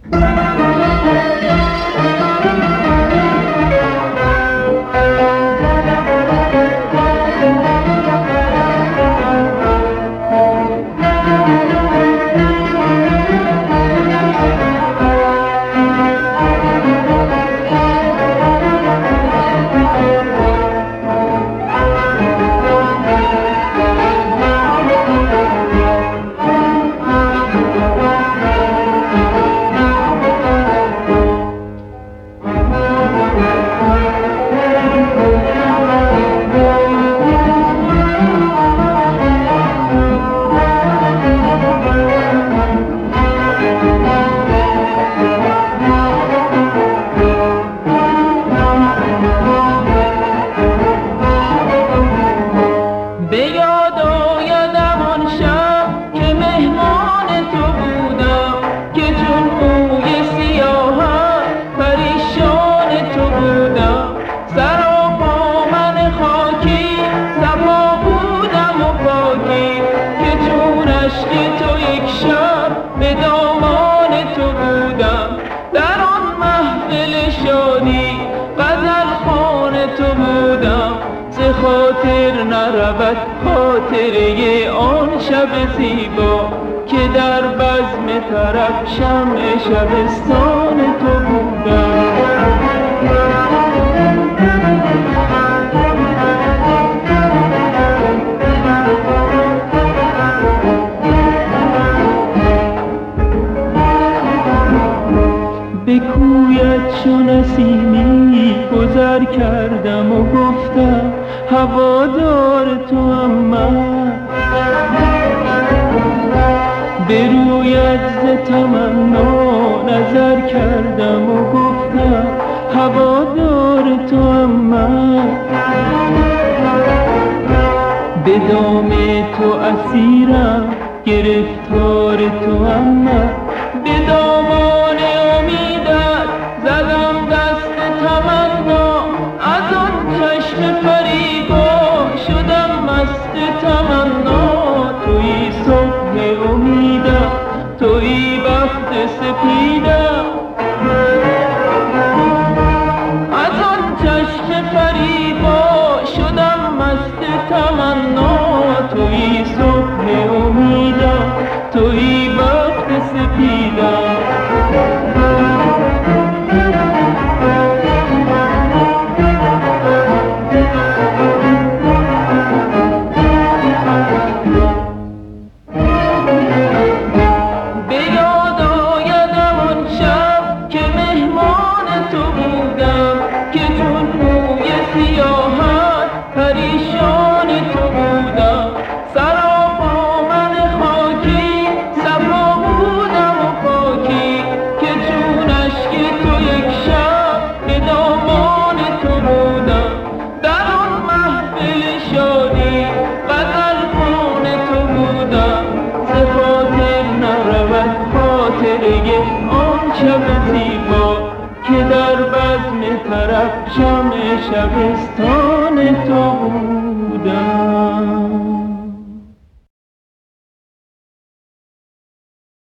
به دامان تو بودم، در آن محفل شادی غزل خوان تو بودم. ز خاطر نرود خاطره آن شب زیبا که در بزم طرب شمع شبستان تو بودم. به کویت چو نسیمی گذر کردم و گفتم هوادار توام من. به رویت ز تمنا نظر کردم و گفتم هوادار توام من. به دام تو اسیرم گرفتار توام من. به دامان امیدت زدم دست تمنا، از آن چشم فریبا شدم مست تمنا. تویی صبح امیدم، تویی بخت سپیدم، از آن چشم فریبا شدم مست تمنا. تویی صبح امیدم، تویی بخت سپیدم. پریشان تو بودم، سراپا من خاکی، صفا بودم و پاکی که چون اشک تو یک شب به دامان تو بودم. در آن محفل شادی غزل خوان تو بودم. ز خاطر نرود خاطره آن شب زیبا که در بزم طرب شمع شبستان تو بود.